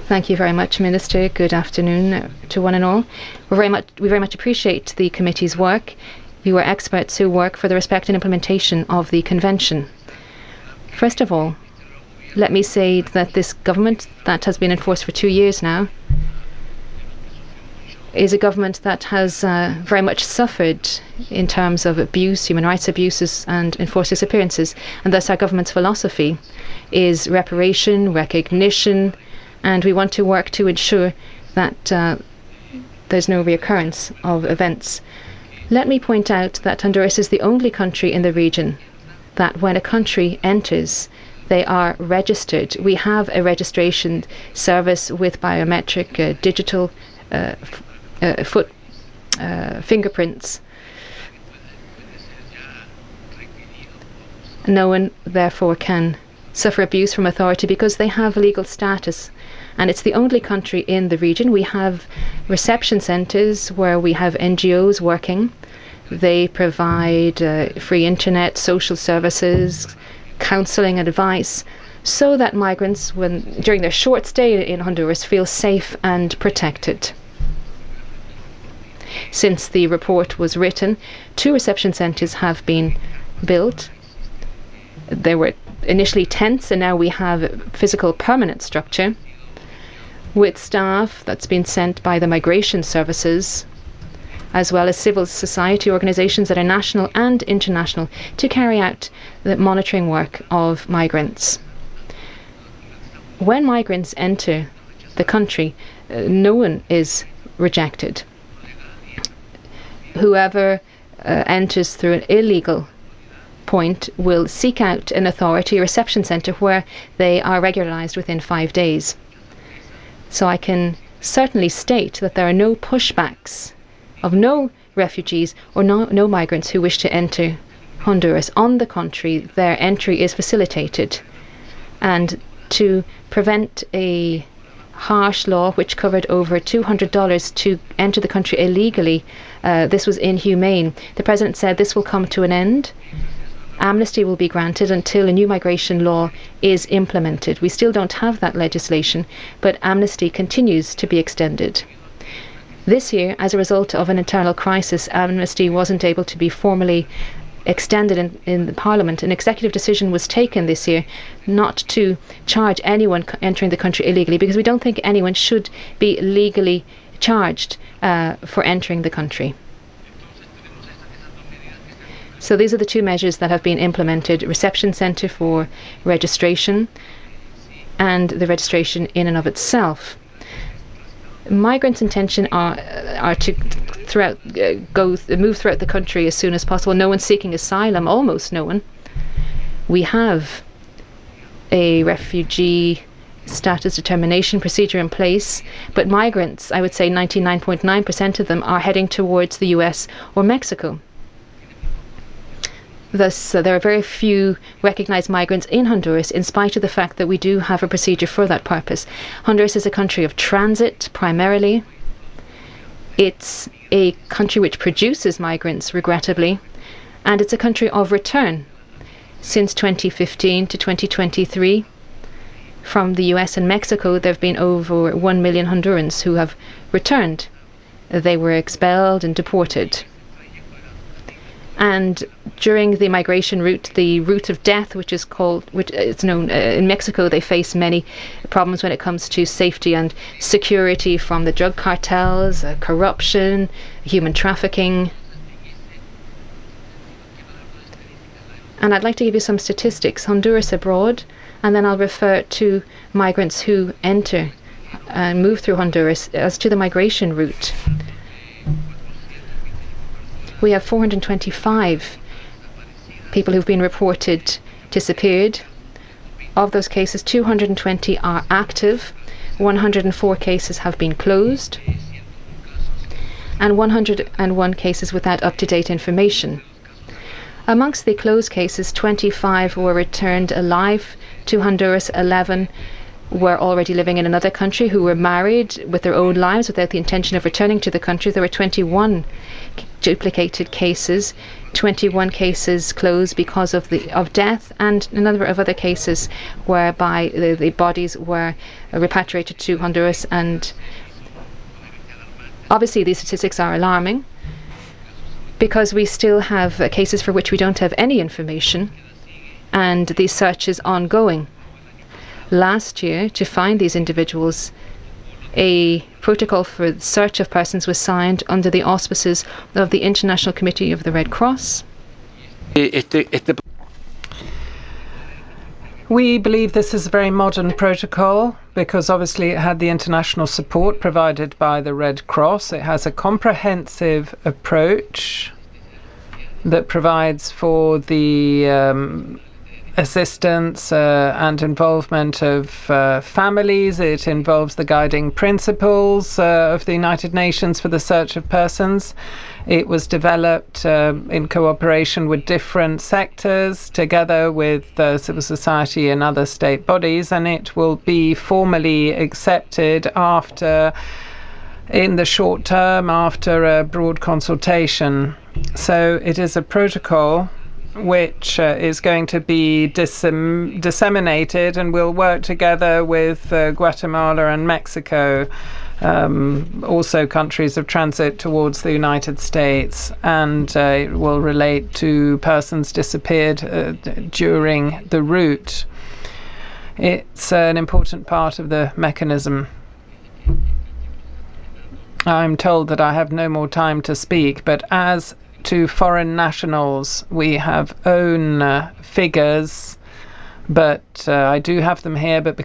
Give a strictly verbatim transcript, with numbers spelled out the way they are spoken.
Thank you very much, Minister. Good afternoon to one and all. We're very much, we very much appreciate the committee's work. You are experts who work for the respect and implementation of the Convention. First of all, let me say that this government that has been in force for two years now is a government that has uh, very much suffered in terms of abuse, human rights abuses and enforced disappearances. And thus our government's philosophy is reparation, recognition, and we want to work to ensure that uh, there's no reoccurrence of events. Let me point out that Honduras is the only country in the region that when a country enters, they are registered. We have a registration service with biometric uh, digital uh, uh, foot uh, fingerprints. No one, therefore, can suffer abuse from authority because they have legal status. And it's the only country in the region. We have reception centres where we have N G Os working. They provide uh, free internet, social services, counselling and advice, so that migrants, when during their short stay in Honduras, feel safe and protected. Since the report was written, two reception centres have been built. There were initially tents, and now we have a physical permanent structure with staff that's been sent by the migration services, as well as civil society organisations that are national and international, to carry out the monitoring work of migrants. When migrants enter the country, uh, no one is rejected. Whoever uh, enters through an illegal point will seek out an authority, a reception centre, where they are regularised within five days. So I can certainly state that there are no pushbacks of no refugees or no, no migrants who wish to enter Honduras. On the contrary, their entry is facilitated. And to prevent a harsh law which covered over two hundred dollars to enter the country illegally, uh, this was inhumane. The President said this will come to an end. Amnesty will be granted until a new migration law is implemented. We still don't have that legislation, but amnesty continues to be extended. This year, as a result of an internal crisis, amnesty wasn't able to be formally extended in, in the Parliament. An executive decision was taken this year not to charge anyone entering the country illegally, because we don't think anyone should be legally charged uh, for entering the country. So these are the two measures that have been implemented: reception centre for registration and the registration in and of itself. Migrants' intention are are to throughout uh, go move throughout the country as soon as possible. No one seeking asylum, almost no one. We have a refugee status determination procedure in place, but migrants, I would say ninety-nine point nine percent of them, are heading towards the U S or Mexico. Thus, uh, there are very few recognised migrants in Honduras, in spite of the fact that we do have a procedure for that purpose. Honduras is a country of transit, primarily. It's a country which produces migrants, regrettably, and it's a country of return. Since twenty fifteen to twenty twenty-three, from the U S and Mexico, there have been over one million Hondurans who have returned. They were expelled and deported. And during the migration route, the route of death, which is called, which it's known uh, in Mexico, they face many problems when it comes to safety and security from the drug cartels, uh, corruption, human trafficking. And I'd like to give you some statistics. Honduras abroad, and then I'll refer to migrants who enter and move through Honduras as to the migration route. We have four hundred twenty-five people who've been reported disappeared. Of those cases, two hundred twenty are active, one hundred four cases have been closed, and one hundred one cases without up-to-date information. Amongst the closed cases, twenty-five were returned alive to Honduras, eleven were already living in another country who were married with their own lives without the intention of returning to the country. There were twenty-one duplicated cases twenty-one cases closed because of the of death, and a number of other cases whereby the, the bodies were repatriated to Honduras. And obviously these statistics are alarming because we still have uh, cases for which we don't have any information, and the search is ongoing. Last year, to find these individuals, a protocol for the search of persons was signed under the auspices of the International Committee of the Red Cross. We believe this is a very modern protocol because obviously it had the international support provided by the Red Cross. It has a comprehensive approach that provides for the um, assistance uh, and involvement of uh, families. It involves the guiding principles uh, of the United Nations for the search of persons. It was developed uh, in cooperation with different sectors, together with uh, civil society and other state bodies, and it will be formally accepted after, in the short term, after a broad consultation. So it is a protocol which uh, is going to be dissem- disseminated and will work together with uh, Guatemala and Mexico, um, also countries of transit towards the United States, and uh, it will relate to persons disappeared uh, during the route. It's uh, an important part of the mechanism. I'm told that I have no more time to speak, but as to foreign nationals, we have own uh, figures, but uh, I do have them here, but